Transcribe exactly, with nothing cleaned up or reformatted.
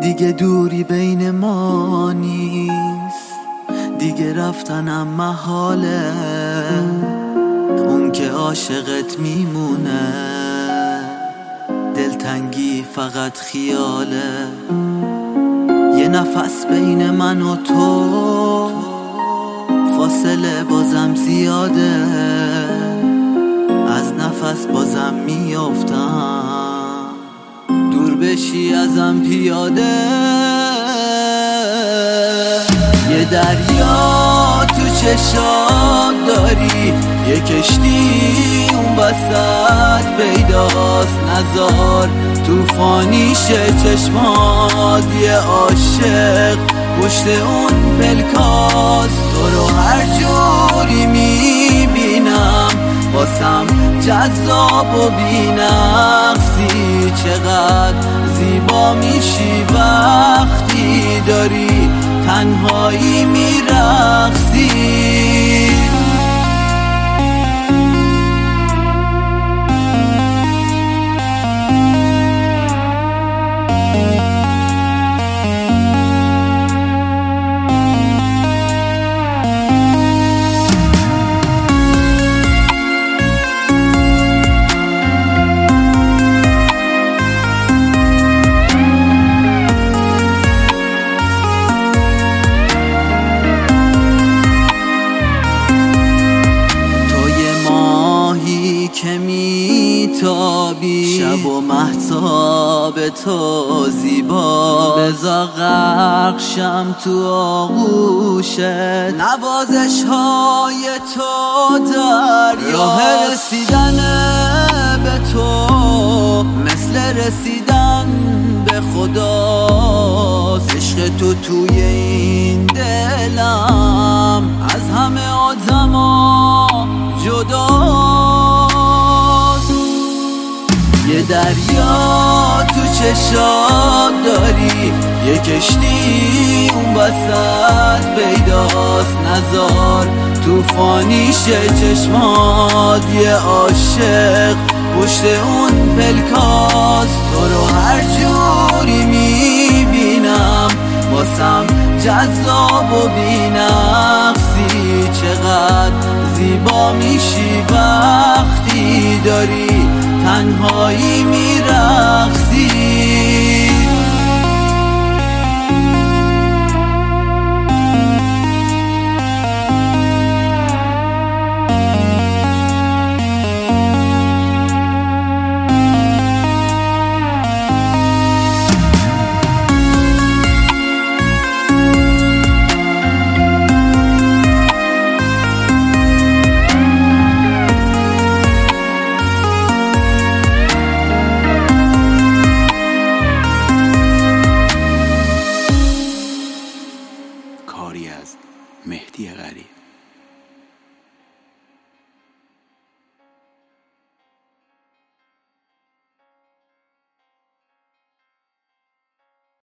دیگه دوری بین ما نیست، دیگه رفتنم محاله. اون که عاشقت میمونه، دلتنگی فقط خیاله. یه نفس بین من و تو، فاصله بازم زیاده. از نفس بازم میافتم، دور بشی ازم پیاده. یه دریا تو چشات داری، یه کشتی اون وسط پیداست. نزار توفانی شه چشمات، یه عاشق پشت اون پلکاست. تو رو هر جوری میبینم واسم جذاب و بی‌نقصی. چقدر زیبا میشی وقتی داری تنهایی میرقصی. که میتابی شب و مهتاب تو زیبا. بزا غرق شم تو آغوشت، نوازش های تو در راه رسیدن به تو مثل رسیدن به خداست. عشق تو توی این دلم از همه آدما جدا. یه دریا تو چشات داری، یه کشتی اون وسط پیداست. نزار توفانی شه چشمات، یه عاشق پشت اون پلکاست. تو رو هر جوری میبینم واسم جذاب و بی‌نقصی. چقدر زیبا میشی وقتی داری تنهایی میرقصی. کاری از مهدی غریب.